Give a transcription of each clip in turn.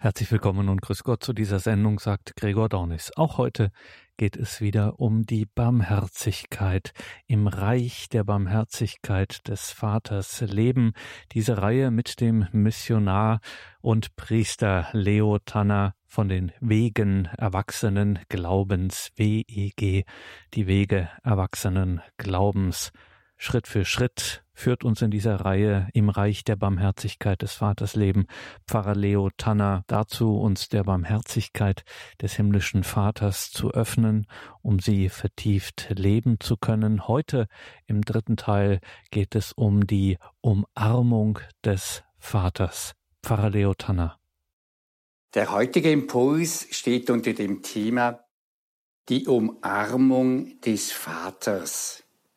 Herzlich willkommen und grüß Gott zu dieser Sendung, sagt Gregor Dornis. Auch heute geht es wieder um die Barmherzigkeit. Im Reich der Barmherzigkeit des Vaters leben. Diese Reihe mit dem Missionar und Priester Leo Tanner von den Wegen Erwachsenen Glaubens, WEG, die Wege Erwachsenen Glaubens. Schritt für Schritt führt uns in dieser Reihe im Reich der Barmherzigkeit des Vaters leben Pfarrer Leo Tanner dazu, uns der Barmherzigkeit des himmlischen Vaters zu öffnen, um sie vertieft leben zu können. Heute im dritten Teil geht es um die Umarmung des Vaters. Pfarrer Leo Tanner. Der heutige Impuls steht unter dem Thema die Umarmung des Vaters.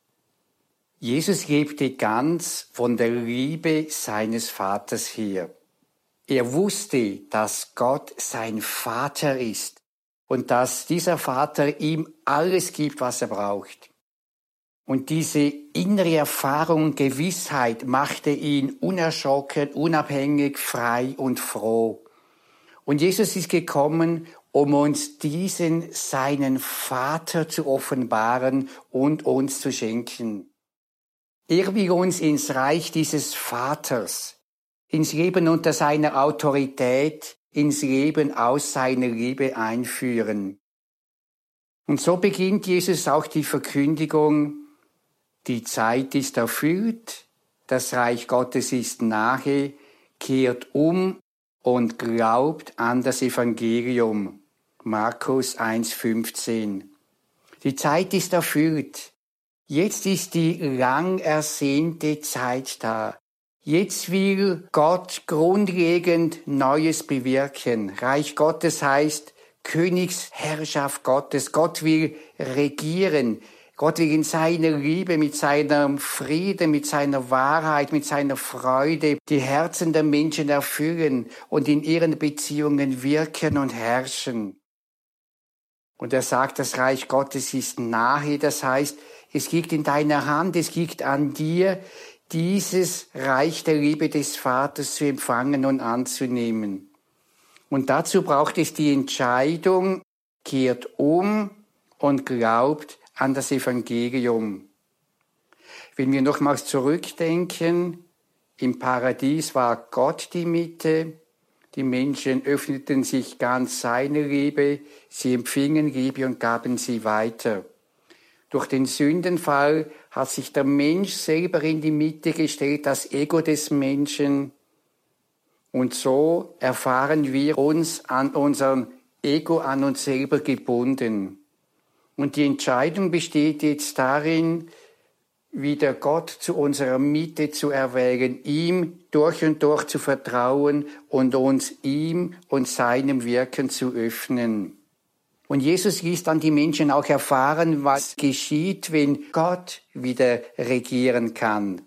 Jesus lebte ganz von der Liebe seines Vaters her. Er wusste, dass Gott sein Vater ist und dass dieser Vater ihm alles gibt, was er braucht. Und diese innere Erfahrung und Gewissheit machte ihn unerschrocken, unabhängig, frei und froh. Und Jesus ist gekommen, um uns diesen seinen Vater zu offenbaren und uns zu schenken. Er will uns ins Reich dieses Vaters, ins Leben unter seiner Autorität, ins Leben aus seiner Liebe einführen. Und so beginnt Jesus auch die Verkündigung, die Zeit ist erfüllt, das Reich Gottes ist nahe, kehrt um und glaubt an das Evangelium. Markus 1,15. Die Zeit ist erfüllt. Jetzt ist die lang ersehnte Zeit da. Jetzt will Gott grundlegend Neues bewirken. Reich Gottes heißt Königsherrschaft Gottes. Gott will regieren. Gott will in seiner Liebe, mit seinem Frieden, mit seiner Wahrheit, mit seiner Freude die Herzen der Menschen erfüllen und in ihren Beziehungen wirken und herrschen. Und er sagt, das Reich Gottes ist nahe, das heißt, es liegt in deiner Hand, es liegt an dir, dieses Reich der Liebe des Vaters zu empfangen und anzunehmen. Und dazu braucht es die Entscheidung, kehrt um und glaubt an das Evangelium. Wenn wir nochmals zurückdenken, im Paradies war Gott die Mitte, die Menschen öffneten sich ganz seiner Liebe, sie empfingen Liebe und gaben sie weiter. Durch den Sündenfall hat sich der Mensch selber in die Mitte gestellt, das Ego des Menschen. Und so erfahren wir uns an unserem Ego, an uns selber gebunden. Und die Entscheidung besteht jetzt darin, wieder Gott zu unserer Mitte zu erwählen, ihm durch und durch zu vertrauen und uns ihm und seinem Wirken zu öffnen. Und Jesus ließ dann die Menschen auch erfahren, was geschieht, wenn Gott wieder regieren kann.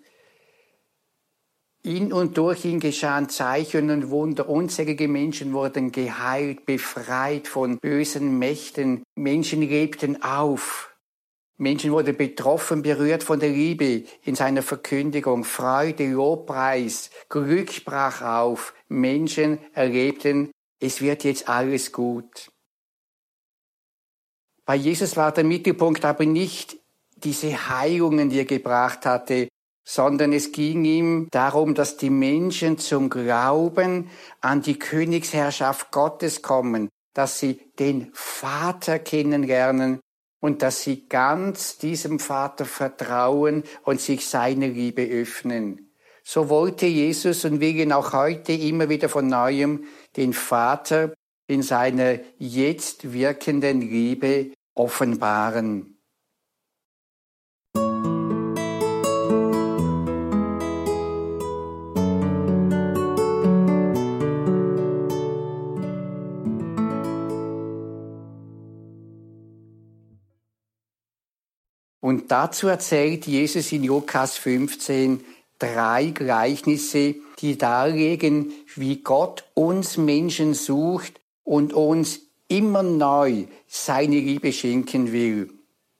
In und durch ihn geschahen Zeichen und Wunder. Unzählige Menschen wurden geheilt, befreit von bösen Mächten. Menschen lebten auf. Menschen wurden betroffen, berührt von der Liebe in seiner Verkündigung. Freude, Lobpreis, Glück brach auf. Menschen erlebten, es wird jetzt alles gut. Bei Jesus war der Mittelpunkt aber nicht diese Heilungen, die er gebracht hatte, sondern es ging ihm darum, dass die Menschen zum Glauben an die Königsherrschaft Gottes kommen, dass sie den Vater kennenlernen und dass sie ganz diesem Vater vertrauen und sich seiner Liebe öffnen. So wollte Jesus und will ihn auch heute immer wieder von Neuem den Vater in seiner jetzt wirkenden Liebe offenbaren. Und dazu erzählt Jesus in Lukas 15 3 Gleichnisse, die darlegen, wie Gott uns Menschen sucht und uns immer neu seine Liebe schenken will.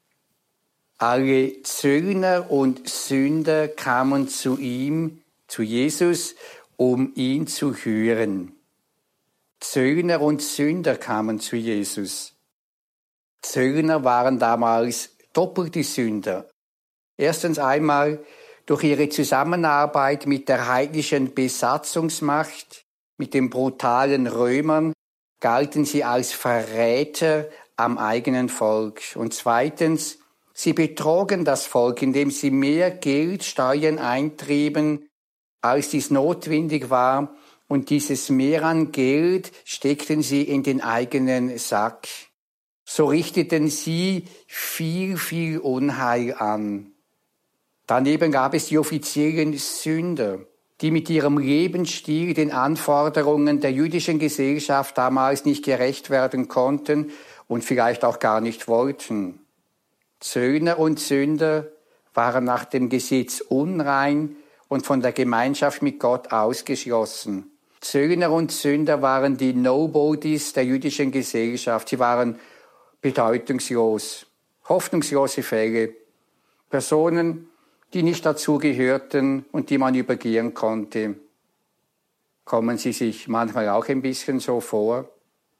Alle Zöllner und Sünder kamen zu ihm, zu Jesus, um ihn zu hören. Zöllner und Sünder kamen zu Jesus. Zöllner waren damals doppelte Sünder. Erstens einmal durch ihre Zusammenarbeit mit der heidnischen Besatzungsmacht, mit den brutalen Römern, galten sie als Verräter am eigenen Volk. Und zweitens, sie betrogen das Volk, indem sie mehr Geld, Steuern eintrieben, als dies notwendig war. Und dieses Mehr an Geld steckten sie in den eigenen Sack. So richteten sie viel Unheil an. Daneben gab es die offiziellen Sünder, die mit ihrem Lebensstil den Anforderungen der jüdischen Gesellschaft damals nicht gerecht werden konnten und vielleicht auch gar nicht wollten. Zöllner und Sünder waren nach dem Gesetz unrein und von der Gemeinschaft mit Gott ausgeschlossen. Zöllner und Sünder waren die Nobodies der jüdischen Gesellschaft. Sie waren bedeutungslos, hoffnungslose Fälle, Personen, die nicht dazugehörten und die man übergehen konnte. Kommen Sie sich manchmal auch ein bisschen so vor?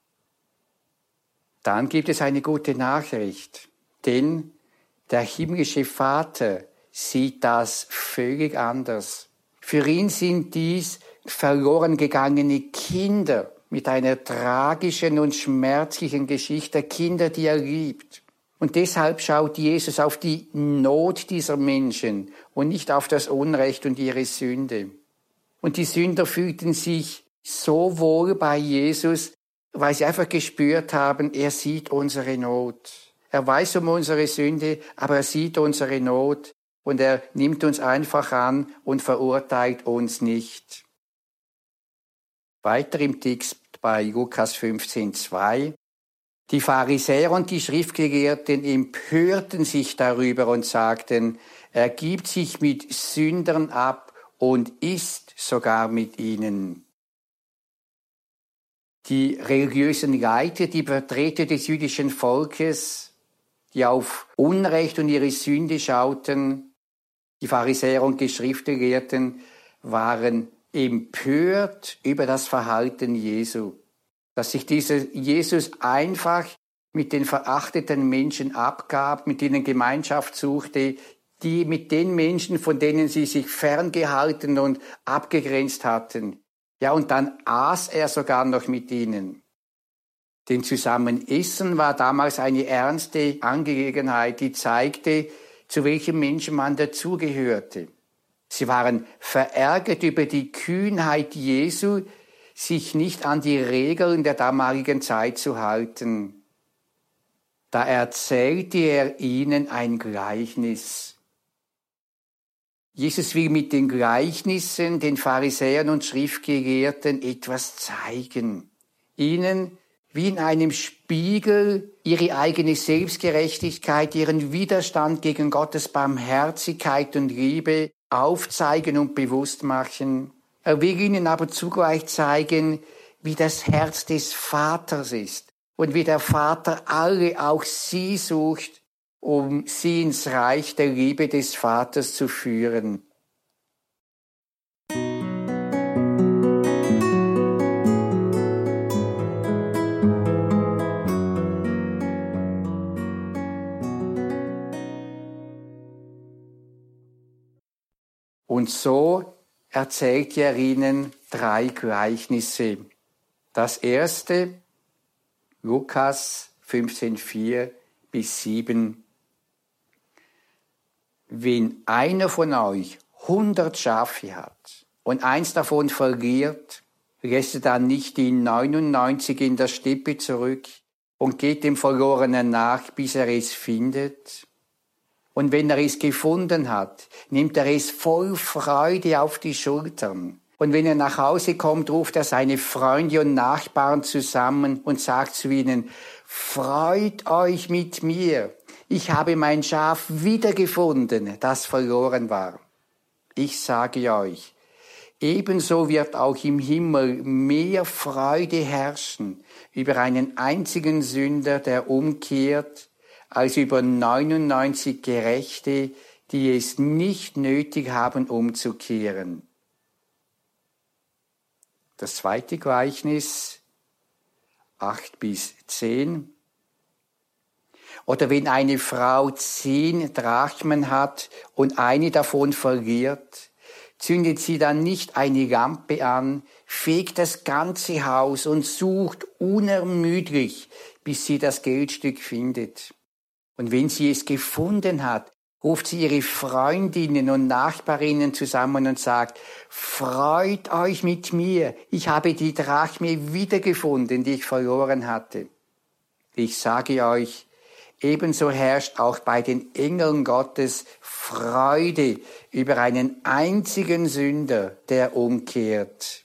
Dann gibt es eine gute Nachricht, denn der himmlische Vater sieht das völlig anders. Für ihn sind dies verloren gegangene Kinder mit einer tragischen und schmerzlichen Geschichte, Kinder, die er liebt. Und deshalb schaut Jesus auf die Not dieser Menschen und nicht auf das Unrecht und ihre Sünde. Und die Sünder fühlten sich so wohl bei Jesus, weil sie einfach gespürt haben, er sieht unsere Not. Er weiß um unsere Sünde, aber er sieht unsere Not und er nimmt uns einfach an und verurteilt uns nicht. Weiter im Text bei Lukas 15,2. Die Pharisäer und die Schriftgelehrten empörten sich darüber und sagten, er gibt sich mit Sündern ab und isst sogar mit ihnen. Die religiösen Leiter, die Vertreter des jüdischen Volkes, die auf Unrecht und ihre Sünde schauten, die Pharisäer und die Schriftgelehrten, waren empört über das Verhalten Jesu. Dass sich dieser Jesus einfach mit den verachteten Menschen abgab, mit ihnen Gemeinschaft suchte, die mit den Menschen, von denen sie sich ferngehalten und abgegrenzt hatten. Ja, und dann aß er sogar noch mit ihnen. Denn Zusammenessen war damals eine ernste Angelegenheit, die zeigte, zu welchem Menschen man dazugehörte. Sie waren verärgert über die Kühnheit Jesu, sich nicht an die Regeln der damaligen Zeit zu halten. Da erzählte er ihnen ein Gleichnis. Jesus will mit den Gleichnissen den Pharisäern und Schriftgelehrten etwas zeigen. Ihnen wie in einem Spiegel ihre eigene Selbstgerechtigkeit, ihren Widerstand gegen Gottes Barmherzigkeit und Liebe aufzeigen und bewusst machen. Er will ihnen aber zugleich zeigen, wie das Herz des Vaters ist und wie der Vater alle, auch sie, sucht, um sie ins Reich der Liebe des Vaters zu führen. Und so erzählt er ihnen 3 Gleichnisse. Das erste, Lukas 15,4-7. Wenn einer von euch 100 Schafe hat und eins davon verliert, lässt er dann nicht die 99 in der Steppe zurück und geht dem Verlorenen nach, bis er es findet? Und wenn er es gefunden hat, nimmt er es voll Freude auf die Schultern. Und wenn er nach Hause kommt, ruft er seine Freunde und Nachbarn zusammen und sagt zu ihnen, freut euch mit mir, ich habe mein Schaf wiedergefunden, das verloren war. Ich sage euch, ebenso wird auch im Himmel mehr Freude herrschen über einen einzigen Sünder, der umkehrt, als über 99 Gerechte, die es nicht nötig haben, umzukehren. Das zweite Gleichnis, 8-10. Oder wenn eine Frau 10 Drachmen hat und eine davon verliert, zündet sie dann nicht eine Lampe an, fegt das ganze Haus und sucht unermüdlich, bis sie das Geldstück findet. Und wenn sie es gefunden hat, ruft sie ihre Freundinnen und Nachbarinnen zusammen und sagt, freut euch mit mir, ich habe die Drachme wiedergefunden, die ich verloren hatte. Ich sage euch, ebenso herrscht auch bei den Engeln Gottes Freude über einen einzigen Sünder, der umkehrt.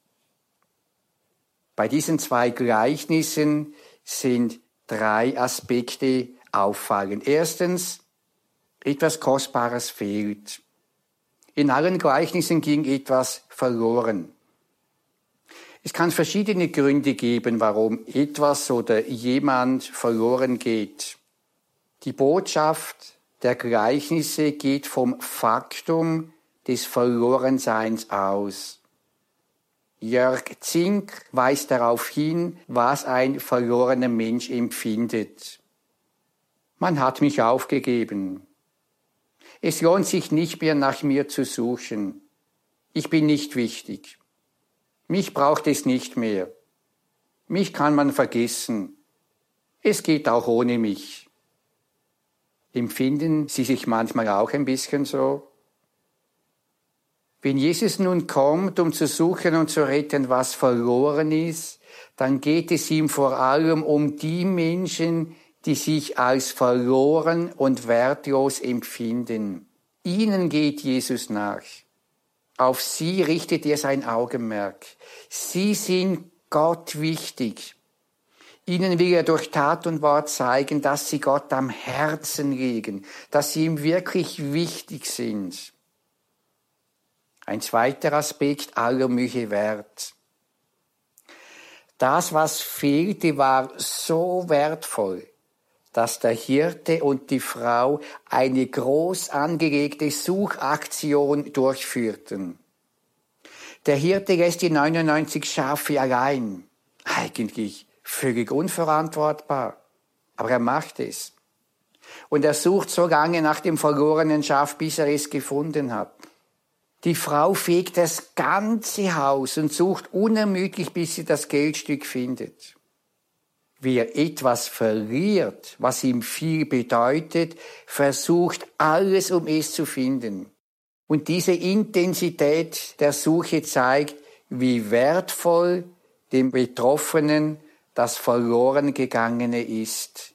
Bei diesen 2 Gleichnissen sind 3 Aspekte auffallend. Erstens, etwas Kostbares fehlt. In allen Gleichnissen ging etwas verloren. Es kann verschiedene Gründe geben, warum etwas oder jemand verloren geht. Die Botschaft der Gleichnisse geht vom Faktum des Verlorenseins aus. Jörg Zink weist darauf hin, was ein verlorener Mensch empfindet. Man hat mich aufgegeben. Es lohnt sich nicht mehr, nach mir zu suchen. Ich bin nicht wichtig. Mich braucht es nicht mehr. Mich kann man vergessen. Es geht auch ohne mich. Empfinden Sie sich manchmal auch ein bisschen so? Wenn Jesus nun kommt, um zu suchen und zu retten, was verloren ist, dann geht es ihm vor allem um die Menschen, die sich als verloren und wertlos empfinden. Ihnen geht Jesus nach. Auf sie richtet er sein Augenmerk. Sie sind Gott wichtig. Ihnen will er durch Tat und Wort zeigen, dass sie Gott am Herzen liegen, dass sie ihm wirklich wichtig sind. Ein zweiter Aspekt aller Mühe wert. Das, was fehlte, war so wertvoll, dass der Hirte und die Frau eine groß angelegte Suchaktion durchführten. Der Hirte lässt die 99 Schafe allein. Eigentlich völlig unverantwortbar. Aber er macht es. Und er sucht so lange nach dem verlorenen Schaf, bis er es gefunden hat. Die Frau fegt das ganze Haus und sucht unermüdlich, bis sie das Geldstück findet. Wer etwas verliert, was ihm viel bedeutet, versucht alles, um es zu finden. Und diese Intensität der Suche zeigt, wie wertvoll dem Betroffenen das verloren gegangene ist.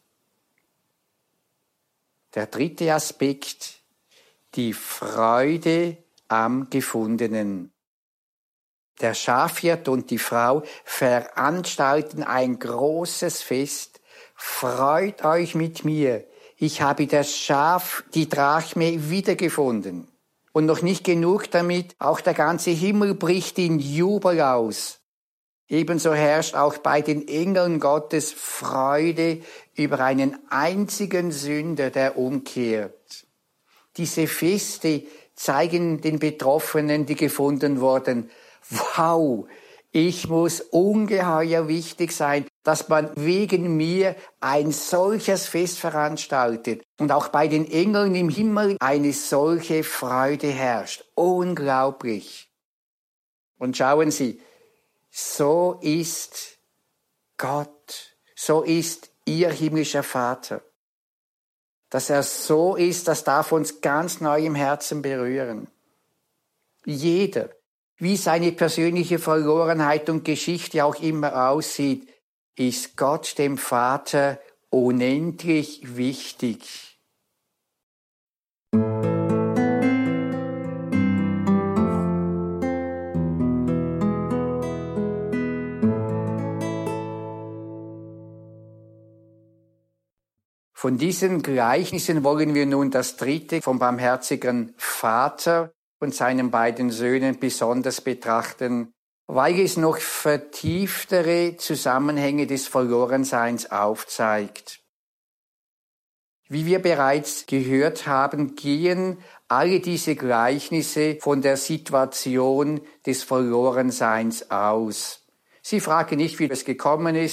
Der dritte Aspekt, die Freude am Gefundenen. Der Schafhirt und die Frau veranstalten ein großes Fest. Freut euch mit mir, ich habe das Schaf, die Drachme, wiedergefunden. Und noch nicht genug damit, auch der ganze Himmel bricht in Jubel aus. Ebenso herrscht auch bei den Engeln Gottes Freude über einen einzigen Sünder, der umkehrt. Diese Feste zeigen den Betroffenen, die gefunden wurden, wow, ich muss ungeheuer wichtig sein, dass man wegen mir ein solches Fest veranstaltet und auch bei den Engeln im Himmel eine solche Freude herrscht. Unglaublich. Und schauen Sie, so ist Gott, so ist Ihr himmlischer Vater. Dass er so ist, das darf uns ganz neu im Herzen berühren. Jeder, wie seine persönliche Verlorenheit und Geschichte auch immer aussieht, ist Gott dem Vater unendlich wichtig. Von diesen Gleichnissen wollen wir nun das dritte vom barmherzigen Vater und seinen beiden Söhnen besonders betrachten, weil es noch vertieftere Zusammenhänge des Verlorenseins aufzeigt. Wie wir bereits gehört haben, gehen alle diese Gleichnisse von der Situation des Verlorenseins aus. Sie fragen nicht, wie es gekommen ist,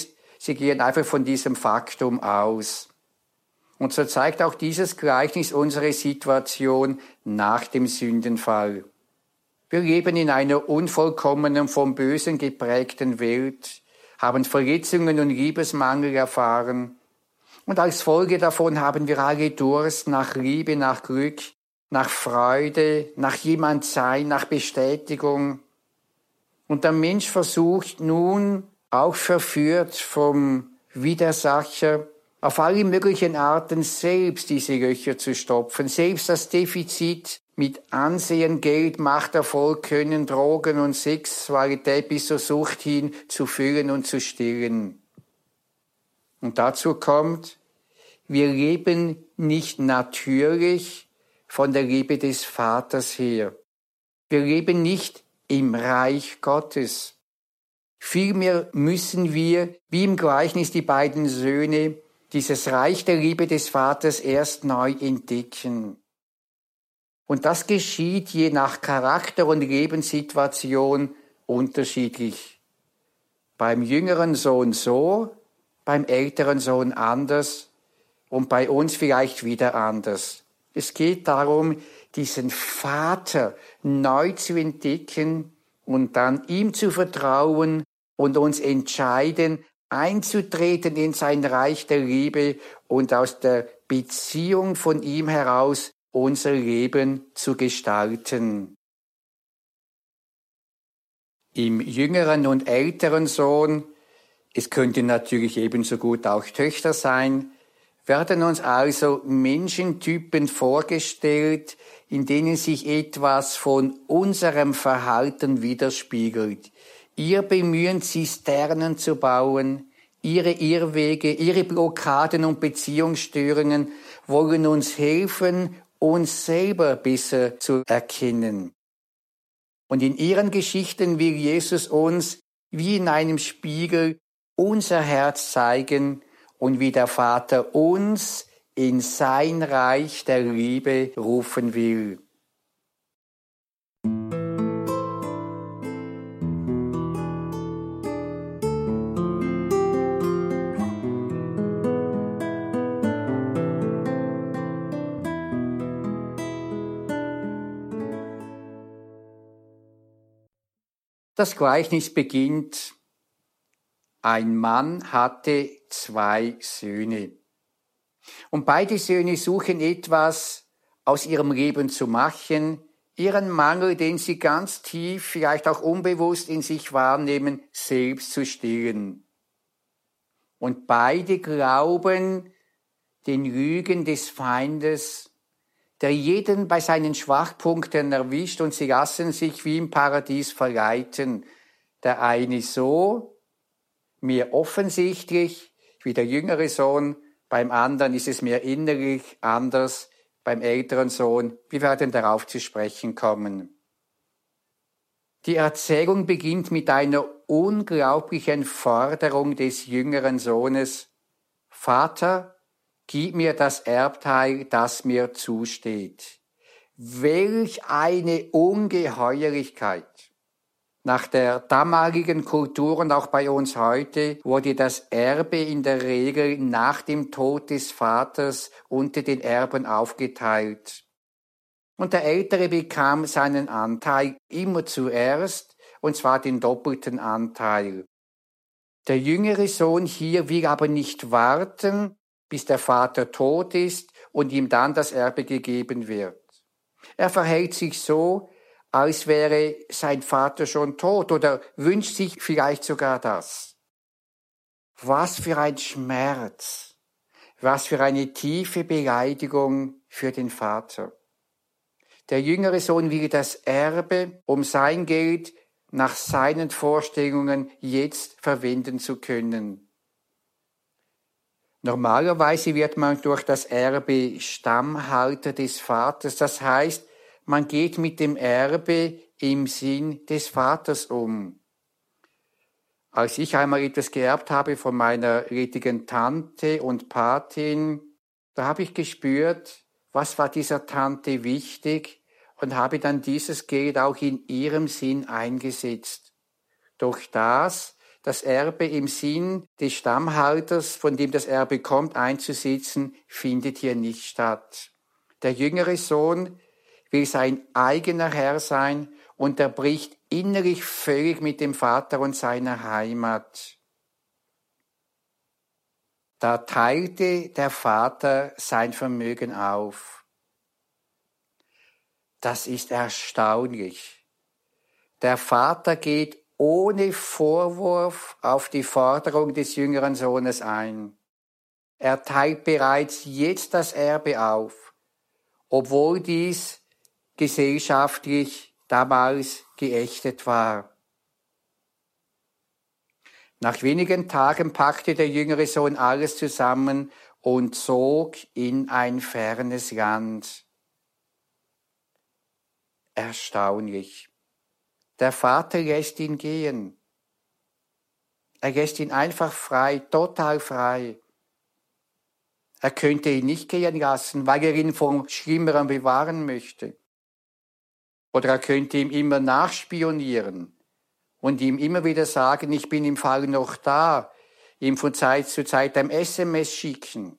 Sie gehen einfach von diesem Faktum aus. Und so zeigt auch dieses Gleichnis unsere Situation nach dem Sündenfall. Wir leben in einer unvollkommenen, vom Bösen geprägten Welt, haben Verletzungen und Liebesmangel erfahren. Und als Folge davon haben wir alle Durst nach Liebe, nach Glück, nach Freude, nach jemand sein, nach Bestätigung. Und der Mensch versucht nun, auch verführt vom Widersacher, auf alle möglichen Arten selbst diese Löcher zu stopfen, selbst das Defizit mit Ansehen, Geld, Macht, Erfolg, Können, Drogen und Sexualität bis zur Sucht hin zu füllen und zu stillen. Und dazu kommt, wir leben nicht natürlich von der Liebe des Vaters her. Wir leben nicht im Reich Gottes. Vielmehr müssen wir, wie im Gleichnis die beiden Söhne, dieses Reich der Liebe des Vaters erst neu entdecken. Und das geschieht je nach Charakter und Lebenssituation unterschiedlich. Beim jüngeren Sohn so, beim älteren Sohn anders und bei uns vielleicht wieder anders. Es geht darum, diesen Vater neu zu entdecken und dann ihm zu vertrauen und uns entscheiden, einzutreten in sein Reich der Liebe und aus der Beziehung von ihm heraus unser Leben zu gestalten. Im jüngeren und älteren Sohn, es könnte natürlich ebenso gut auch Töchter sein, werden uns also Menschentypen vorgestellt, in denen sich etwas von unserem Verhalten widerspiegelt. Ihr Bemühen, Zisternen zu bauen, ihre Irrwege, ihre Blockaden und Beziehungsstörungen wollen uns helfen, uns selber besser zu erkennen. Und in ihren Geschichten will Jesus uns wie in einem Spiegel unser Herz zeigen und wie der Vater uns in sein Reich der Liebe rufen will. Das Gleichnis beginnt: Ein Mann hatte 2 Söhne. Und beide Söhne suchen etwas aus ihrem Leben zu machen, ihren Mangel, den sie ganz tief, vielleicht auch unbewusst in sich wahrnehmen, selbst zu stillen. Und beide glauben den Lügen des Feindes, der jeden bei seinen Schwachpunkten erwischt, und sie lassen sich wie im Paradies verleiten. Der eine so, mehr offensichtlich, wie der jüngere Sohn, beim anderen ist es mehr innerlich, anders, beim älteren Sohn. Wir werden darauf zu sprechen kommen. Die Erzählung beginnt mit einer unglaublichen Forderung des jüngeren Sohnes: Vater, gib mir das Erbteil, das mir zusteht. Welch eine Ungeheuerlichkeit! Nach der damaligen Kultur und auch bei uns heute wurde das Erbe in der Regel nach dem Tod des Vaters unter den Erben aufgeteilt. Und der Ältere bekam seinen Anteil immer zuerst, und zwar den doppelten Anteil. Der jüngere Sohn hier will aber nicht warten, bis der Vater tot ist und ihm dann das Erbe gegeben wird. Er verhält sich so, als wäre sein Vater schon tot, oder wünscht sich vielleicht sogar das. Was für ein Schmerz, was für eine tiefe Beleidigung für den Vater. Der jüngere Sohn will das Erbe, um sein Geld nach seinen Vorstellungen jetzt verwenden zu können. Normalerweise wird man durch das Erbe Stammhalter des Vaters, das heißt, man geht mit dem Erbe im Sinn des Vaters um. Als ich einmal etwas geerbt habe von meiner richtigen Tante und Patin, da habe ich gespürt, was war dieser Tante wichtig, und habe dann dieses Geld auch in ihrem Sinn eingesetzt. Durch das das Erbe im Sinn des Stammhalters, von dem das Erbe kommt, einzusetzen, findet hier nicht statt. Der jüngere Sohn will sein eigener Herr sein und er bricht innerlich völlig mit dem Vater und seiner Heimat. Da teilte der Vater sein Vermögen auf. Das ist erstaunlich. Der Vater geht ohne Vorwurf auf die Forderung des jüngeren Sohnes ein. Er teilt bereits jetzt das Erbe auf, obwohl dies gesellschaftlich damals geächtet war. Nach wenigen Tagen packte der jüngere Sohn alles zusammen und zog in ein fernes Land. Erstaunlich. Der Vater lässt ihn gehen. Er lässt ihn einfach frei, total frei. Er könnte ihn nicht gehen lassen, weil er ihn vom Schlimmeren bewahren möchte. Oder er könnte ihm immer nachspionieren und ihm immer wieder sagen, ich bin im Fall noch da, ihm von Zeit zu Zeit ein SMS schicken.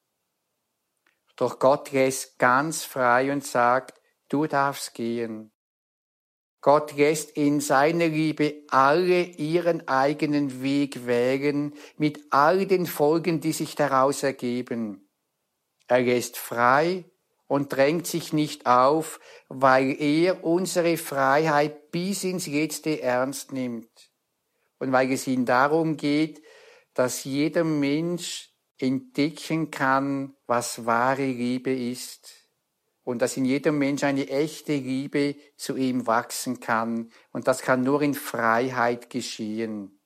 Doch Gott lässt ganz frei und sagt, du darfst gehen. Gott lässt in seiner Liebe alle ihren eigenen Weg wählen, mit all den Folgen, die sich daraus ergeben. Er lässt frei und drängt sich nicht auf, weil er unsere Freiheit bis ins Letzte ernst nimmt. Und weil es ihm darum geht, dass jeder Mensch entdecken kann, was wahre Liebe ist. Und dass in jedem Mensch eine echte Liebe zu ihm wachsen kann. Und das kann nur in Freiheit geschehen.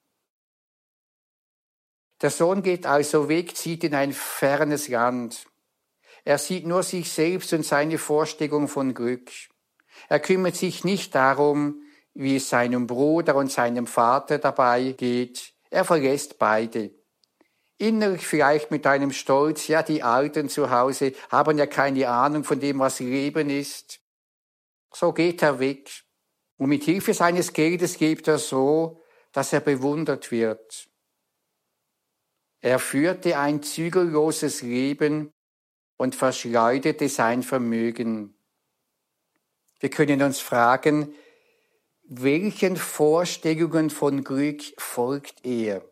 Der Sohn geht also weg, zieht in ein fernes Land. Er sieht nur sich selbst und seine Vorstellung von Glück. Er kümmert sich nicht darum, wie es seinem Bruder und seinem Vater dabei geht. Er verlässt beide. Innerlich vielleicht mit einem Stolz, ja, die Alten zu Hause haben ja keine Ahnung von dem, was Leben ist. So geht er weg. Und mit Hilfe seines Geldes lebt er so, dass er bewundert wird. Er führte ein zügelloses Leben und verschleuderte sein Vermögen. Wir können uns fragen, welchen Vorstellungen von Glück folgt er?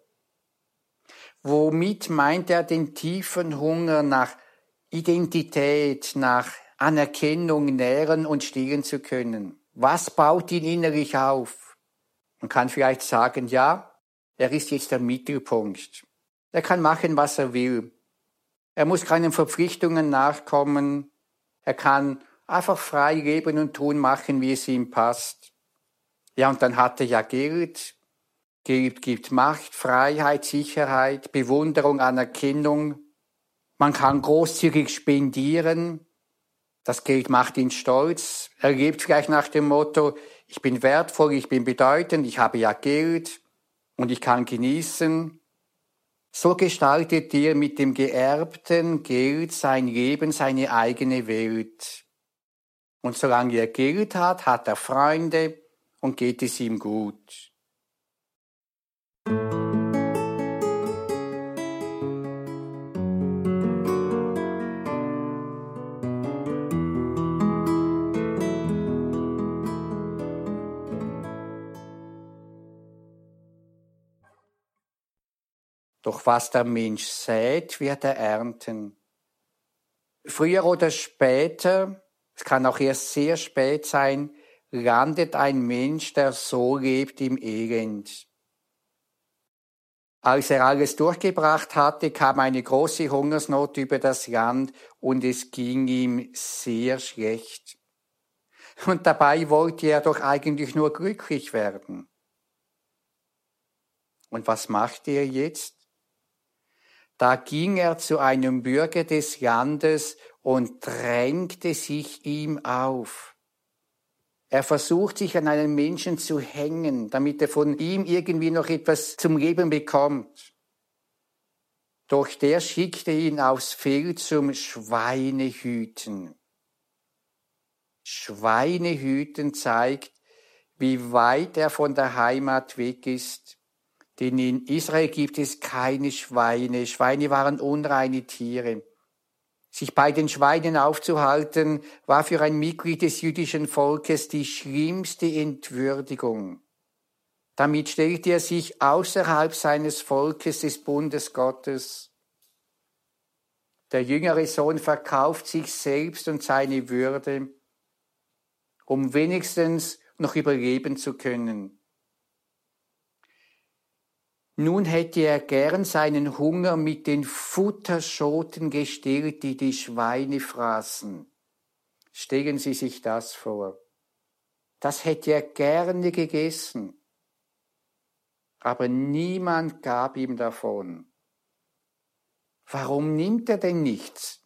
Womit meint er den tiefen Hunger nach Identität, nach Anerkennung nähren und stillen zu können? Was baut ihn innerlich auf? Man kann vielleicht sagen, ja, er ist jetzt der Mittelpunkt. Er kann machen, was er will. Er muss keinen Verpflichtungen nachkommen. Er kann einfach frei leben und tun, machen, wie es ihm passt. Ja, und dann hat er ja Geld. Geld gibt Macht, Freiheit, Sicherheit, Bewunderung, Anerkennung. Man kann großzügig spendieren. Das Geld macht ihn stolz. Er lebt vielleicht nach dem Motto, ich bin wertvoll, ich bin bedeutend, ich habe ja Geld und ich kann genießen. So gestaltet er mit dem geerbten Geld sein Leben, seine eigene Welt. Und solange er Geld hat, hat er Freunde und geht es ihm gut. Doch was der Mensch sät, wird er ernten. Früher oder später, es kann auch erst sehr spät sein, landet ein Mensch, der so lebt, im Elend. Als er alles durchgebracht hatte, kam eine große Hungersnot über das Land und es ging ihm sehr schlecht. Und dabei wollte er doch eigentlich nur glücklich werden. Und was machte er jetzt? Da ging er zu einem Bürger des Landes und drängte sich ihm auf. Er versucht, sich an einen Menschen zu hängen, damit er von ihm irgendwie noch etwas zum Leben bekommt. Doch der schickte ihn aufs Feld zum Schweinehüten. Schweinehüten zeigt, wie weit er von der Heimat weg ist. Denn in Israel gibt es keine Schweine. Schweine waren unreine Tiere. Sich bei den Schweinen aufzuhalten, war für ein Mitglied des jüdischen Volkes die schlimmste Entwürdigung. Damit stellte er sich außerhalb seines Volkes, des Bundes Gottes. Der jüngere Sohn verkauft sich selbst und seine Würde, um wenigstens noch überleben zu können. Nun hätte er gern seinen Hunger mit den Futterschoten gestillt, die die Schweine fraßen. Stellen Sie sich das vor. Das hätte er gerne gegessen. Aber niemand gab ihm davon. Warum nimmt er denn nichts?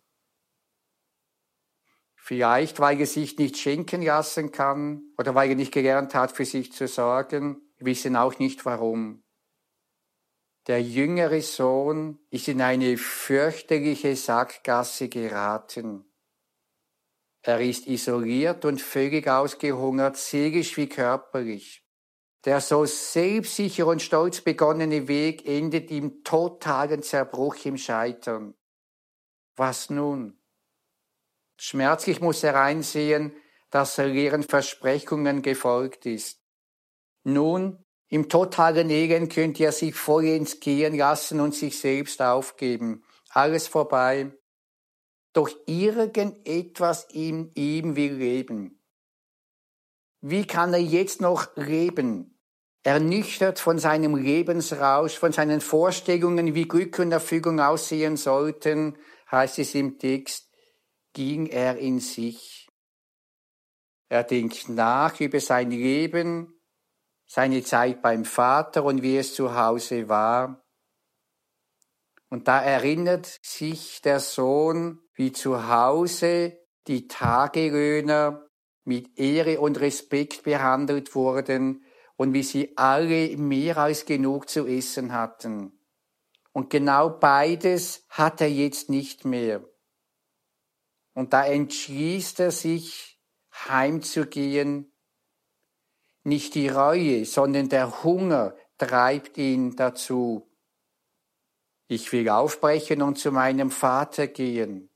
Vielleicht, weil er sich nicht schenken lassen kann oder weil er nicht gelernt hat, für sich zu sorgen. Wir wissen auch nicht warum. Der jüngere Sohn ist in eine fürchterliche Sackgasse geraten. Er ist isoliert und völlig ausgehungert, seelisch wie körperlich. Der so selbstsicher und stolz begonnene Weg endet im totalen Zerbruch, im Scheitern. Was nun? Schmerzlich muss er einsehen, dass er leeren Versprechungen gefolgt ist. Nun, im totalen Elend könnte er sich vollends gehen lassen und sich selbst aufgeben. Alles vorbei. Doch irgendetwas in ihm will leben. Wie kann er jetzt noch leben? Ernüchtert von seinem Lebensrausch, von seinen Vorstellungen, wie Glück und Erfüllung aussehen sollten, heißt es im Text, ging er in sich. Er denkt nach über sein Leben, seine Zeit beim Vater und wie es zu Hause war. Und da erinnert sich der Sohn, wie zu Hause die Tagelöhner mit Ehre und Respekt behandelt wurden und wie sie alle mehr als genug zu essen hatten. Und genau beides hat er jetzt nicht mehr. Und da entschließt er sich, heimzugehen. Nicht die Reue, sondern der Hunger treibt ihn dazu. Ich will aufbrechen und zu meinem Vater gehen.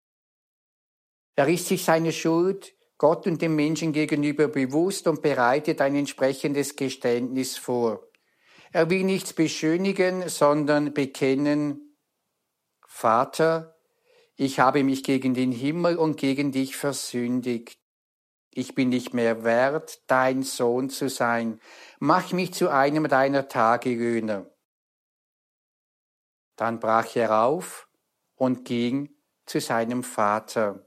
Er ist sich seine Schuld Gott und dem Menschen gegenüber bewusst und bereitet ein entsprechendes Geständnis vor. Er will nichts beschönigen, sondern bekennen, Vater, ich habe mich gegen den Himmel und gegen dich versündigt. Ich bin nicht mehr wert, dein Sohn zu sein. Mach mich zu einem deiner Tagelöhner. Dann brach er auf und ging zu seinem Vater.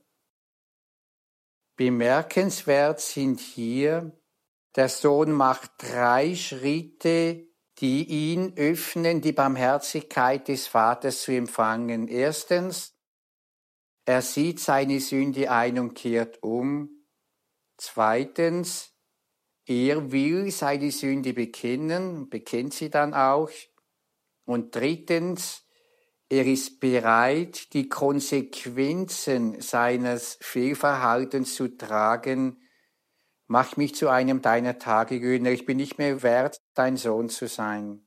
Bemerkenswert sind hier, der Sohn macht 3 Schritte, die ihn öffnen, die Barmherzigkeit des Vaters zu empfangen. Erstens, er sieht seine Sünde ein und kehrt um. Zweitens, er will seine Sünde bekennen, bekennt sie dann auch. Und drittens, er ist bereit, die Konsequenzen seines Fehlverhaltens zu tragen. Mach mich zu einem deiner Tagelöhner, ich bin nicht mehr wert, dein Sohn zu sein.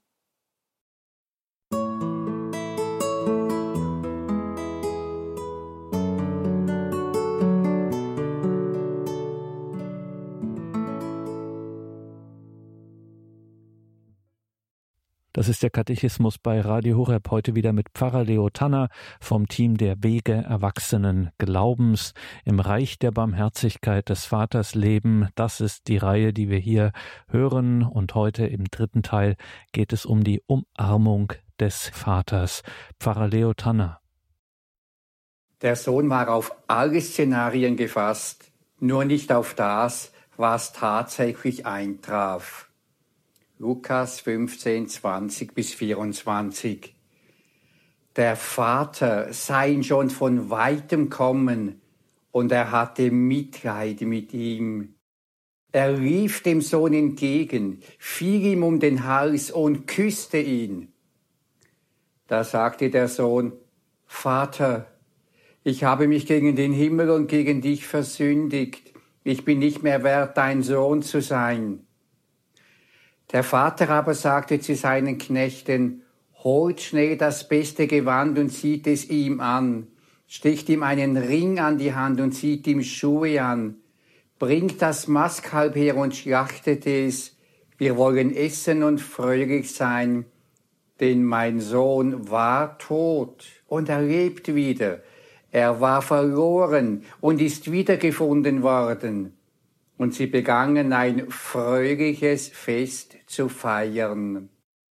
Das ist der Katechismus bei Radio Horeb, heute wieder mit Pfarrer Leo Tanner vom Team der Wege Erwachsenen Glaubens im Reich der Barmherzigkeit des Vaters leben. Das ist die Reihe, die wir hier hören, und heute im 3. Teil geht es um die Umarmung des Vaters. Pfarrer Leo Tanner. Der Sohn war auf alle Szenarien gefasst, nur nicht auf das, was tatsächlich eintraf. Lukas 15, 20 bis 24. Der Vater sah ihn schon von weitem kommen und er hatte Mitleid mit ihm. Er lief dem Sohn entgegen, fiel ihm um den Hals und küsste ihn. Da sagte der Sohn, Vater, ich habe mich gegen den Himmel und gegen dich versündigt. Ich bin nicht mehr wert, dein Sohn zu sein. Der Vater aber sagte zu seinen Knechten, holt schnell das beste Gewand und zieht es ihm an, sticht ihm einen Ring an die Hand und zieht ihm Schuhe an, bringt das Mastkalb her und schlachtet es, wir wollen essen und fröhlich sein, denn mein Sohn war tot und er lebt wieder, er war verloren und ist wiedergefunden worden. Und sie begannen ein fröhliches Fest zu feiern.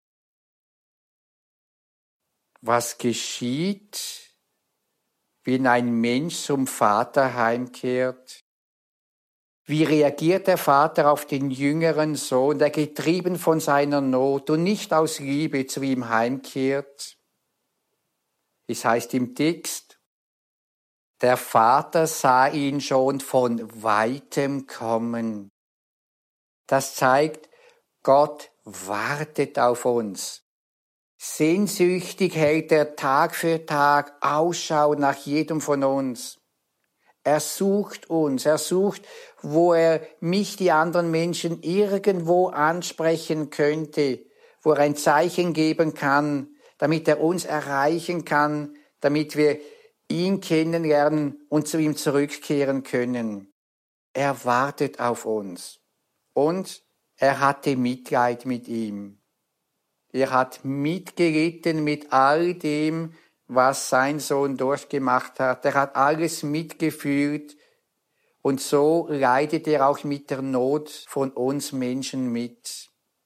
Was geschieht, wenn ein Mensch zum Vater heimkehrt? Wie reagiert der Vater auf den jüngeren Sohn, der getrieben von seiner Not und nicht aus Liebe zu ihm heimkehrt? Es heißt im Text, der Vater sah ihn schon von weitem kommen. Das zeigt, Gott wartet auf uns. Sehnsüchtig hält er Tag für Tag Ausschau nach jedem von uns. Er sucht uns, er sucht, wo er mich, die anderen Menschen, irgendwo ansprechen könnte, wo er ein Zeichen geben kann, damit er uns erreichen kann, damit wir ihn kennenlernen und zu ihm zurückkehren können. Er wartet auf uns und er hatte Mitleid mit ihm. Er hat mitgelitten mit all dem, was sein Sohn durchgemacht hat. Er hat alles mitgefühlt und so leidet er auch mit der Not von uns Menschen mit.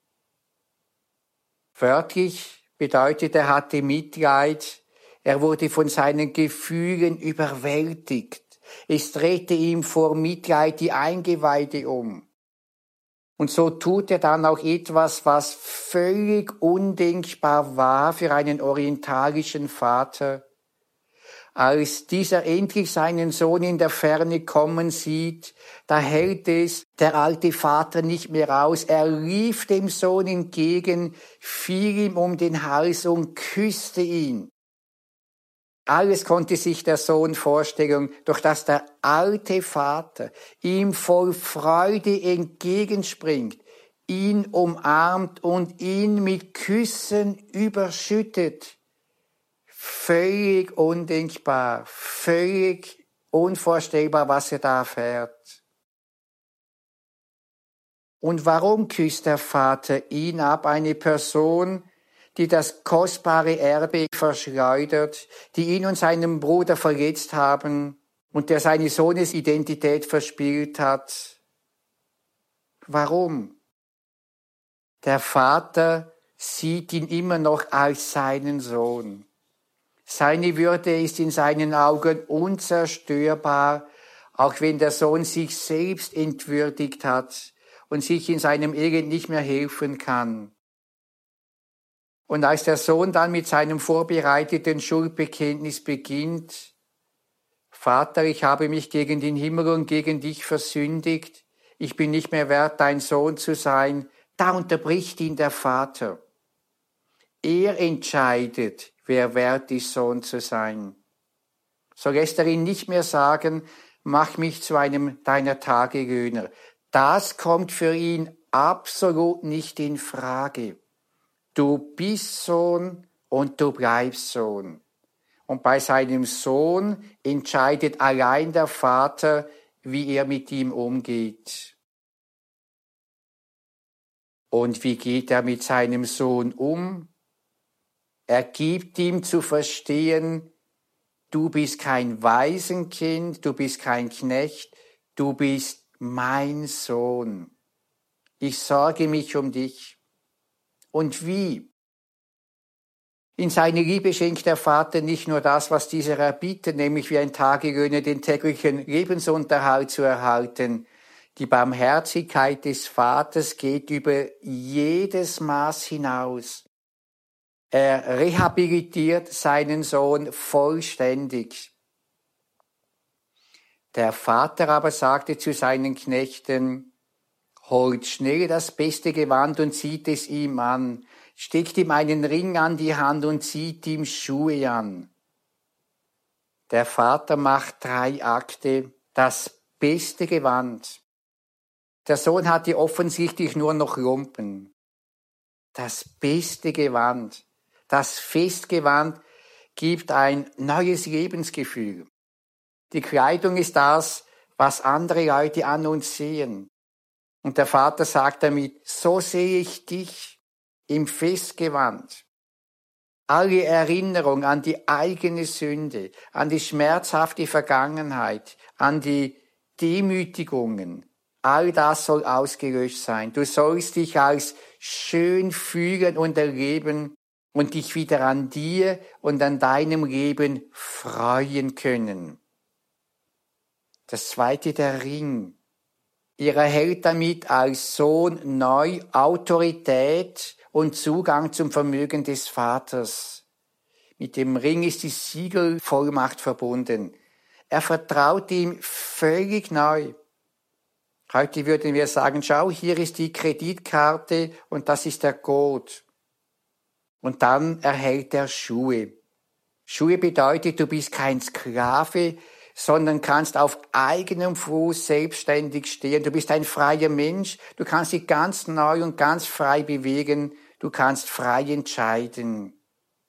Wörtlich bedeutet, er hatte Mitleid. Er wurde von seinen Gefühlen überwältigt. Es drehte ihm vor Mitleid die Eingeweide um. Und so tut er dann auch etwas, was völlig undenkbar war für einen orientalischen Vater. Als dieser endlich seinen Sohn in der Ferne kommen sieht, da hält es der alte Vater nicht mehr aus. Er lief dem Sohn entgegen, fiel ihm um den Hals und küsste ihn. Alles konnte sich der Sohn vorstellen, durch das der alte Vater ihm voll Freude entgegenspringt, ihn umarmt und ihn mit Küssen überschüttet. Völlig undenkbar, völlig unvorstellbar, was er da erfährt. Und warum küsst der Vater ihn ab, eine Person, die das kostbare Erbe verschleudert, die ihn und seinen Bruder verletzt haben und der seine Sohnesidentität verspielt hat? Warum? Der Vater sieht ihn immer noch als seinen Sohn. Seine Würde ist in seinen Augen unzerstörbar, auch wenn der Sohn sich selbst entwürdigt hat und sich in seinem Elend nicht mehr helfen kann. Und als der Sohn dann mit seinem vorbereiteten Schuldbekenntnis beginnt, Vater, ich habe mich gegen den Himmel und gegen dich versündigt, ich bin nicht mehr wert, dein Sohn zu sein, da unterbricht ihn der Vater. Er entscheidet, wer wert ist, Sohn zu sein. So lässt er ihn nicht mehr sagen, mach mich zu einem deiner Tagelöhner. Das kommt für ihn absolut nicht in Frage. Du bist Sohn und du bleibst Sohn. Und bei seinem Sohn entscheidet allein der Vater, wie er mit ihm umgeht. Und wie geht er mit seinem Sohn um? Er gibt ihm zu verstehen, du bist kein Waisenkind, du bist kein Knecht, du bist mein Sohn. Ich sorge mich um dich. Und wie? In seiner Liebe schenkt der Vater nicht nur das, was dieser erbittet, nämlich wie ein Tagelöhner den täglichen Lebensunterhalt zu erhalten. Die Barmherzigkeit des Vaters geht über jedes Maß hinaus. Er rehabilitiert seinen Sohn vollständig. Der Vater aber sagte zu seinen Knechten, holt schnell das beste Gewand und zieht es ihm an, steckt ihm einen Ring an die Hand und zieht ihm Schuhe an. Der Vater macht 3 Akte, das beste Gewand. Der Sohn hatte offensichtlich nur noch Lumpen. das beste Gewand. Das Festgewand gibt ein neues Lebensgefühl. Die Kleidung ist das, was andere Leute an uns sehen. Und der Vater sagt damit, so sehe ich dich im Festgewand. Alle Erinnerung an die eigene Sünde, an die schmerzhafte Vergangenheit, an die Demütigungen, all das soll ausgelöscht sein. Du sollst dich als schön fühlen und erleben und dich wieder an dir und an deinem Leben freuen können. Das zweite, der Ring. Ihr erhält damit als Sohn neu Autorität und Zugang zum Vermögen des Vaters. Mit dem Ring ist die Siegelvollmacht verbunden. Er vertraut ihm völlig neu. Heute würden wir sagen, schau, hier ist die Kreditkarte und das ist der Code. Und dann erhält er Schuhe. Schuhe bedeutet, du bist kein Sklave, sondern kannst auf eigenem Fuß selbstständig stehen. Du bist ein freier Mensch, du kannst dich ganz neu und ganz frei bewegen, du kannst frei entscheiden.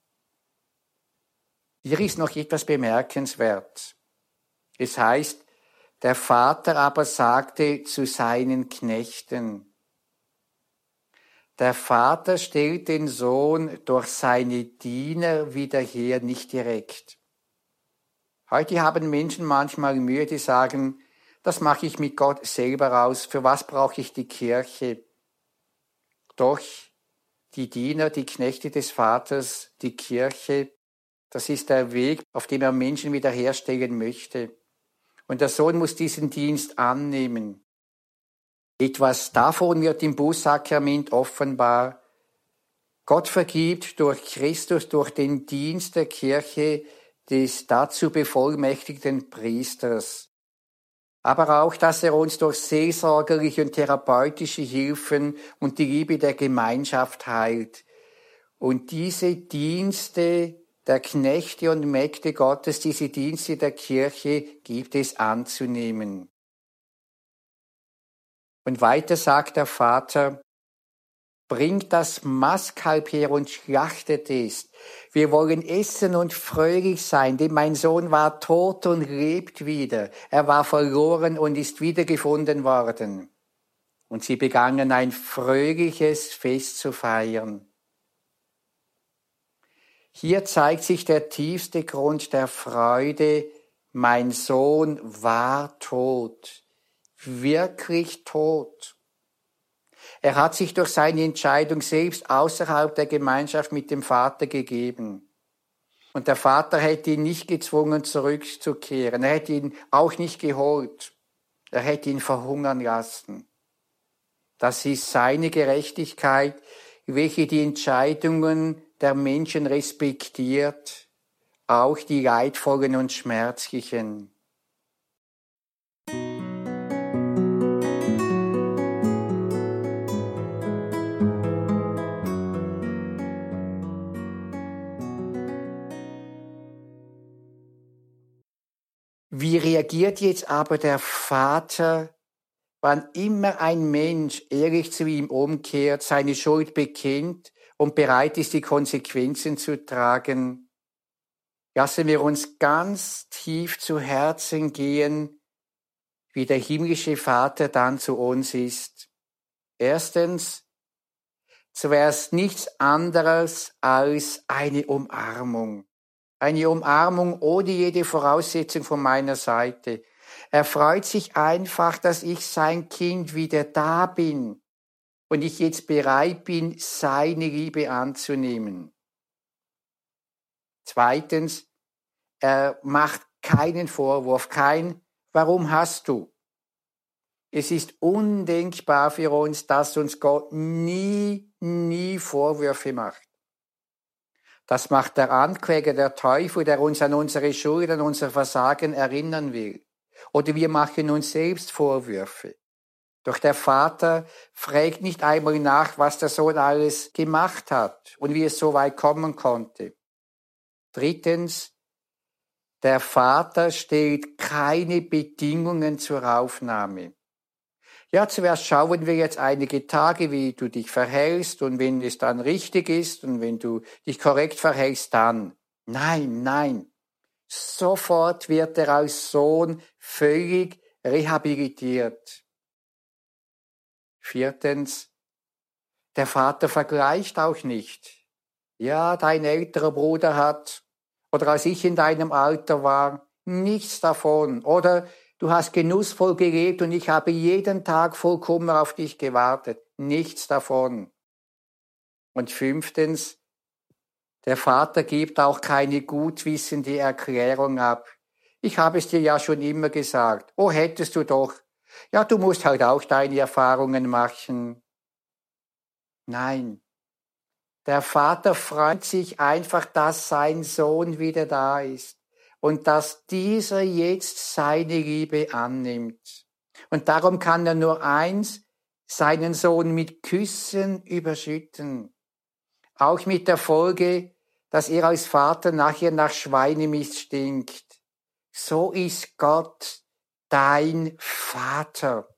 Hier ist noch etwas bemerkenswert. Es heißt, der Vater aber sagte zu seinen Knechten. Der Vater stellt den Sohn durch seine Diener wieder her, nicht direkt. Heute haben Menschen manchmal Mühe, die sagen, das mache ich mit Gott selber aus, für was brauche ich die Kirche? Doch die Diener, die Knechte des Vaters, die Kirche, das ist der Weg, auf dem er Menschen wiederherstellen möchte. Und der Sohn muss diesen Dienst annehmen. Etwas davon wird im Bußsakrament offenbar. Gott vergibt durch Christus, durch den Dienst der Kirche, des dazu bevollmächtigten Priesters. Aber auch, dass er uns durch seelsorgerliche und therapeutische Hilfen und die Liebe der Gemeinschaft heilt. Und diese Dienste der Knechte und Mägde Gottes, diese Dienste der Kirche gibt es anzunehmen. Und weiter sagt der Vater, bringt das Mastkalb her und schlachtet es. Wir wollen essen und fröhlich sein, denn mein Sohn war tot und lebt wieder. Er war verloren und ist wiedergefunden worden. Und sie begannen ein fröhliches Fest zu feiern. Hier zeigt sich der tiefste Grund der Freude. Mein Sohn war tot, wirklich tot. Er hat sich durch seine Entscheidung selbst außerhalb der Gemeinschaft mit dem Vater gegeben. Und der Vater hätte ihn nicht gezwungen, zurückzukehren. Er hätte ihn auch nicht geholt. Er hätte ihn verhungern lassen. Das ist seine Gerechtigkeit, welche die Entscheidungen der Menschen respektiert, auch die leidvollen und schmerzlichen. Wie reagiert jetzt aber der Vater, wann immer ein Mensch ehrlich zu ihm umkehrt, seine Schuld bekennt und bereit ist, die Konsequenzen zu tragen? Lassen wir uns ganz tief zu Herzen gehen, wie der himmlische Vater dann zu uns ist. Erstens, zuerst nichts anderes als eine Umarmung. Eine Umarmung ohne jede Voraussetzung von meiner Seite. Er freut sich einfach, dass ich sein Kind wieder da bin und ich jetzt bereit bin, seine Liebe anzunehmen. Zweitens, er macht keinen Vorwurf, kein Warum hast du? Es ist undenkbar für uns, dass uns Gott nie Vorwürfe macht. Das macht der Ankläger, der Teufel, der uns an unsere Schuld, an unser Versagen erinnern will. Oder wir machen uns selbst Vorwürfe. Doch der Vater fragt nicht einmal nach, was der Sohn alles gemacht hat und wie es so weit kommen konnte. Drittens, der Vater stellt keine Bedingungen zur Aufnahme. Ja, zuerst schauen wir jetzt einige Tage, wie du dich verhältst und wenn es dann richtig ist und wenn du dich korrekt verhältst, dann. Nein, nein. Sofort wird er als Sohn völlig rehabilitiert. 4. Der Vater vergleicht auch nicht. Ja, dein älterer Bruder hat, oder als ich in deinem Alter war, nichts davon. Oder du hast genussvoll gelebt und ich habe jeden Tag voll Kummer auf dich gewartet. Nichts davon. Und 5. Der Vater gibt auch keine gutwissende Erklärung ab. Ich habe es dir ja schon immer gesagt. Oh, hättest du doch. Ja, du musst halt auch deine Erfahrungen machen. Nein. Der Vater freut sich einfach, dass sein Sohn wieder da ist und dass dieser jetzt seine Liebe annimmt. Und darum kann er nur eins, seinen Sohn mit Küssen überschütten. Auch mit der Folge, dass er als Vater nachher nach Schweinemist stinkt. So ist Gott dein Vater.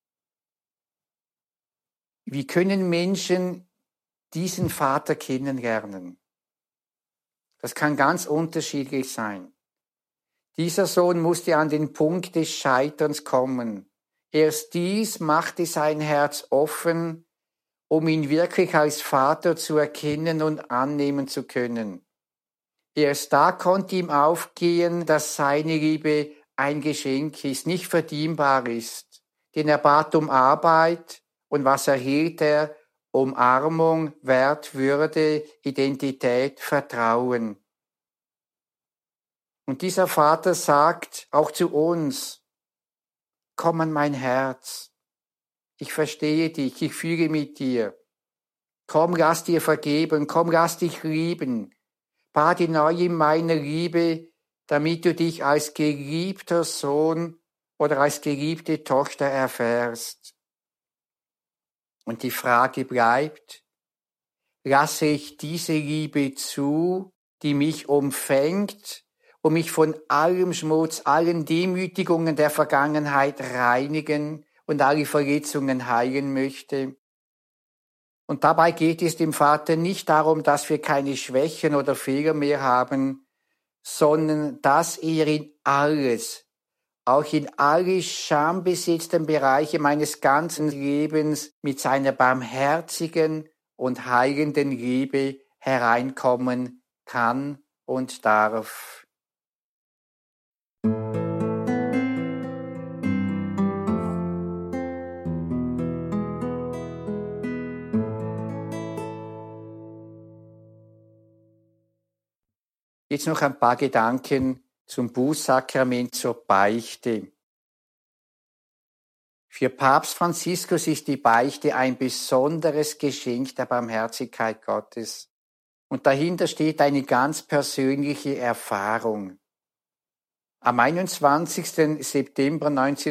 Wie können Menschen diesen Vater kennenlernen? Das kann ganz unterschiedlich sein. Dieser Sohn musste an den Punkt des Scheiterns kommen. Erst dies machte sein Herz offen, um ihn wirklich als Vater zu erkennen und annehmen zu können. Erst da konnte ihm aufgehen, dass seine Liebe ein Geschenk ist, nicht verdienbar ist. Denn er bat um Arbeit und was erhielt er? Umarmung, Wert, Würde, Identität, Vertrauen. Und dieser Vater sagt auch zu uns, komm an mein Herz. Ich verstehe dich, ich fühle mit dir. Komm, lass dir vergeben, komm, lass dich lieben. Bade neu in meiner Liebe, damit du dich als geliebter Sohn oder als geliebte Tochter erfährst. Und die Frage bleibt, lasse ich diese Liebe zu, die mich umfängt und mich von allem Schmutz, allen Demütigungen der Vergangenheit reinigen und alle Verletzungen heilen möchte? Und dabei geht es dem Vater nicht darum, dass wir keine Schwächen oder Fehler mehr haben, sondern dass er in alles, auch in alle schambesetzten Bereiche meines ganzen Lebens mit seiner barmherzigen und heilenden Liebe hereinkommen kann und darf. Jetzt noch ein paar Gedanken zum Bußsakrament, zur Beichte. Für Papst Franziskus ist die Beichte ein besonderes Geschenk der Barmherzigkeit Gottes. Und dahinter steht eine ganz persönliche Erfahrung. Am 21. September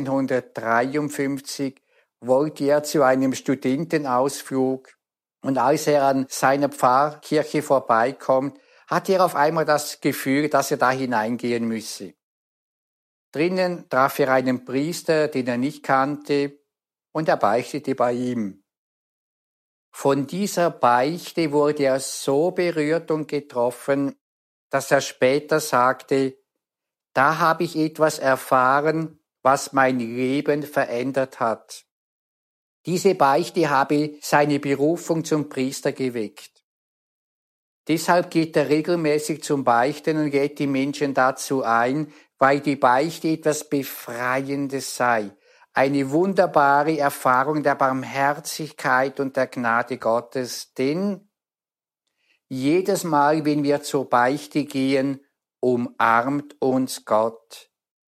1953 wollte er zu einem Studentenausflug und als er an seiner Pfarrkirche vorbeikommt, hatte er auf einmal das Gefühl, dass er da hineingehen müsse. Drinnen traf er einen Priester, den er nicht kannte, und er beichtete bei ihm. Von dieser Beichte wurde er so berührt und getroffen, dass er später sagte, da habe ich etwas erfahren, was mein Leben verändert hat. Diese Beichte habe seine Berufung zum Priester geweckt. Deshalb geht er regelmäßig zum Beichten und lädt die Menschen dazu ein, weil die Beichte etwas Befreiendes sei, eine wunderbare Erfahrung der Barmherzigkeit und der Gnade Gottes, denn jedes Mal, wenn wir zur Beichte gehen, umarmt uns Gott.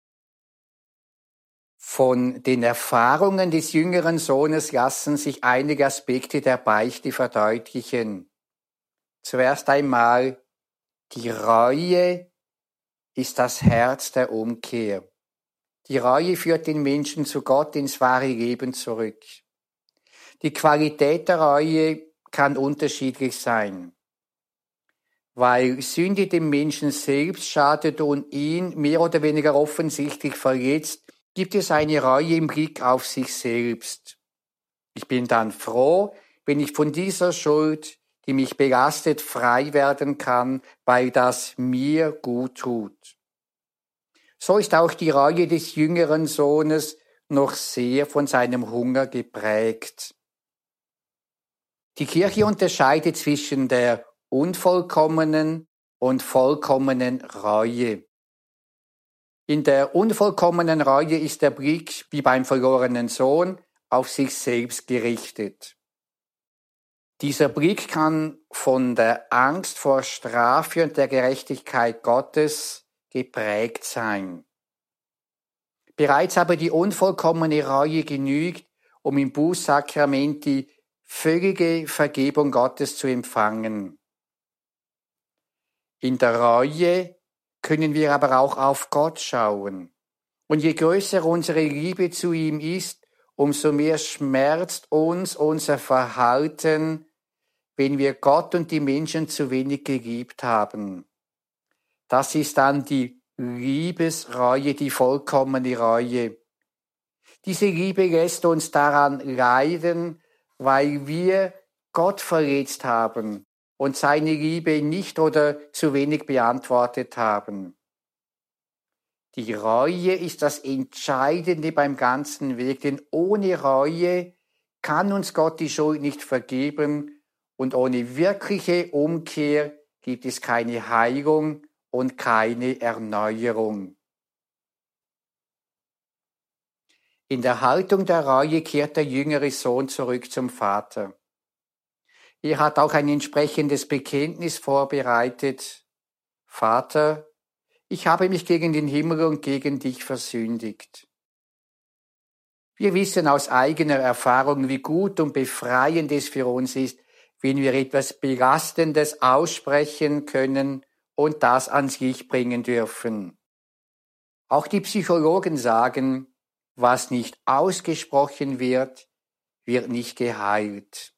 Von den Erfahrungen des jüngeren Sohnes lassen sich einige Aspekte der Beichte verdeutlichen. Zuerst einmal, die Reue ist das Herz der Umkehr. Die Reue führt den Menschen zu Gott ins wahre Leben zurück. Die Qualität der Reue kann unterschiedlich sein, weil Sünde dem Menschen selbst schadet und ihn mehr oder weniger offensichtlich verletzt, gibt es eine Reue im Blick auf sich selbst. Ich bin dann froh, wenn ich von dieser Schuld, die mich belastet, frei werden kann, weil das mir gut tut. So ist auch die Reue des jüngeren Sohnes noch sehr von seinem Hunger geprägt. Die Kirche unterscheidet zwischen der unvollkommenen und vollkommenen Reue. In der unvollkommenen Reue ist der Blick, wie beim verlorenen Sohn, auf sich selbst gerichtet. Dieser Blick kann von der Angst vor Strafe und der Gerechtigkeit Gottes geprägt sein. Bereits aber die unvollkommene Reue genügt, um im Bußsakrament die völlige Vergebung Gottes zu empfangen. In der Reue können wir aber auch auf Gott schauen. Und je größer unsere Liebe zu ihm ist, umso mehr schmerzt uns unser Verhalten, wenn wir Gott und die Menschen zu wenig geliebt haben. Das ist dann die Liebesreue, die vollkommene Reue. Diese Liebe lässt uns daran leiden, weil wir Gott verletzt haben und seine Liebe nicht oder zu wenig beantwortet haben. Die Reue ist das Entscheidende beim ganzen Weg, denn ohne Reue kann uns Gott die Schuld nicht vergeben und ohne wirkliche Umkehr gibt es keine Heilung und keine Erneuerung. In der Haltung der Reue kehrt der jüngere Sohn zurück zum Vater. Er hat auch ein entsprechendes Bekenntnis vorbereitet. Vater, ich habe mich gegen den Himmel und gegen dich versündigt. Wir wissen aus eigener Erfahrung, wie gut und befreiend es für uns ist, wenn wir etwas Belastendes aussprechen können und das ans Licht bringen dürfen. Auch die Psychologen sagen, was nicht ausgesprochen wird, wird nicht geheilt.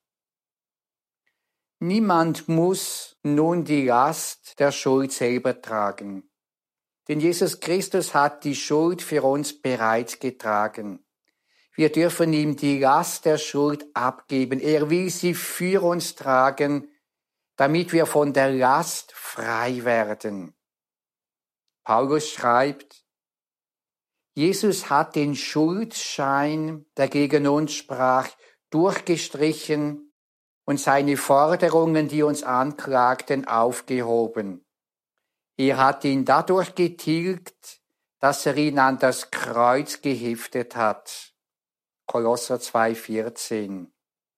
Niemand muss nun die Last der Schuld selber tragen. Denn Jesus Christus hat die Schuld für uns bereits getragen. Wir dürfen ihm die Last der Schuld abgeben. Er will sie für uns tragen, damit wir von der Last frei werden. Paulus schreibt, Jesus hat den Schuldschein, der gegen uns sprach, durchgestrichen und seine Forderungen, die uns anklagten, aufgehoben. Er hat ihn dadurch getilgt, dass er ihn an das Kreuz geheftet hat. Kolosser 2,14.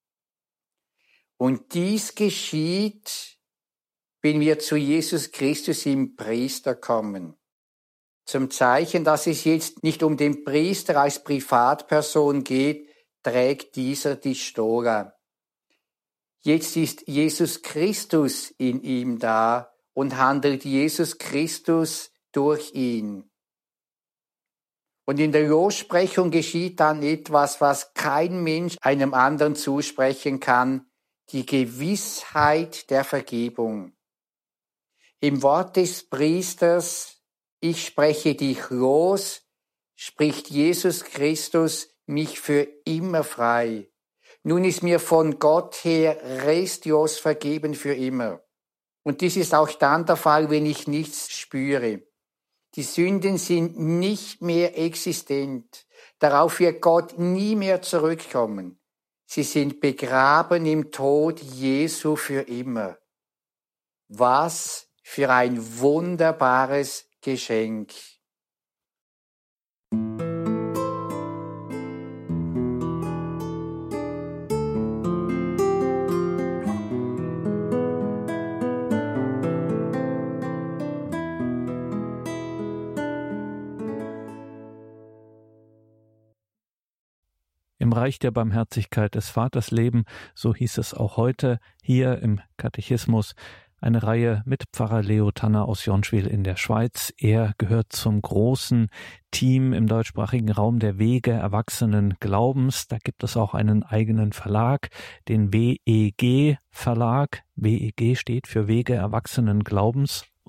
Und dies geschieht, wenn wir zu Jesus Christus im Priester kommen. Zum Zeichen, dass es jetzt nicht um den Priester als Privatperson geht, trägt dieser die Stola. Jetzt ist Jesus Christus in ihm da und handelt Jesus Christus durch ihn. Und in der Lossprechung geschieht dann etwas, was kein Mensch einem anderen zusprechen kann, die Gewissheit der Vergebung. Im Wort des Priesters, ich spreche dich los, spricht Jesus Christus mich für immer frei. Nun ist mir von Gott her restlos vergeben für immer. Und dies ist auch dann der Fall, wenn ich nichts spüre. Die Sünden sind nicht mehr existent. Darauf wird Gott nie mehr zurückkommen. Sie sind begraben im Tod Jesu für immer. Was für ein wunderbares Geschenk. Im Reich der Barmherzigkeit des Vaters leben, so hieß es auch heute hier im Katechismus, eine Reihe mit Pfarrer Leo Tanner aus Jonschwil in der Schweiz. Er gehört zum großen Team im deutschsprachigen Raum der Wege erwachsenen Glaubens. Da gibt es auch einen eigenen Verlag, den WEG Verlag. WEG steht für Wege erwachsenen Glaubens.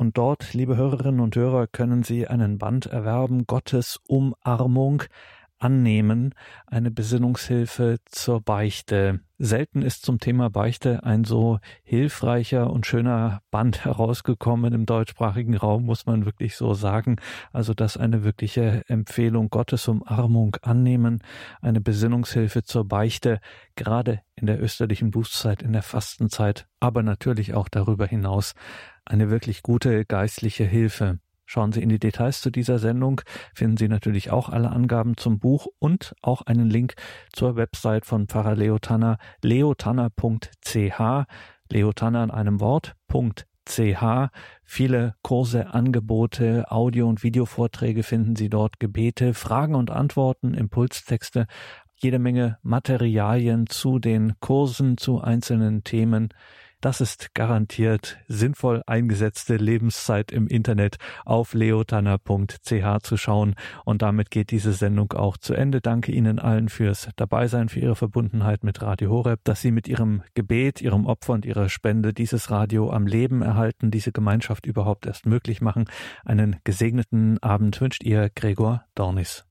Und dort, liebe Hörerinnen und Hörer, können Sie einen Band erwerben, Gottes Umarmung annehmen, eine Besinnungshilfe zur Beichte. Selten ist zum Thema Beichte ein so hilfreicher und schöner Band herausgekommen im deutschsprachigen Raum, muss man wirklich so sagen. Also das eine wirkliche Empfehlung, Gottes Umarmung annehmen, eine Besinnungshilfe zur Beichte, gerade in der österlichen Bußzeit, in der Fastenzeit, aber natürlich auch darüber hinaus eine wirklich gute geistliche Hilfe. Schauen Sie in die Details zu dieser Sendung, finden Sie natürlich auch alle Angaben zum Buch und auch einen Link zur Website von Pfarrer Leo Tanner, leotanner.ch, Leo Tanner in einem Wort, .ch. Viele Kurse, Angebote, Audio- und Videovorträge finden Sie dort, Gebete, Fragen und Antworten, Impulstexte, jede Menge Materialien zu den Kursen, zu einzelnen Themen. Das ist garantiert sinnvoll eingesetzte Lebenszeit im Internet auf leotanner.ch zu schauen. Und damit geht diese Sendung auch zu Ende. Danke Ihnen allen fürs Dabeisein, für Ihre Verbundenheit mit Radio Horeb, dass Sie mit Ihrem Gebet, Ihrem Opfer und Ihrer Spende dieses Radio am Leben erhalten, diese Gemeinschaft überhaupt erst möglich machen. Einen gesegneten Abend wünscht Ihr Gregor Dornis.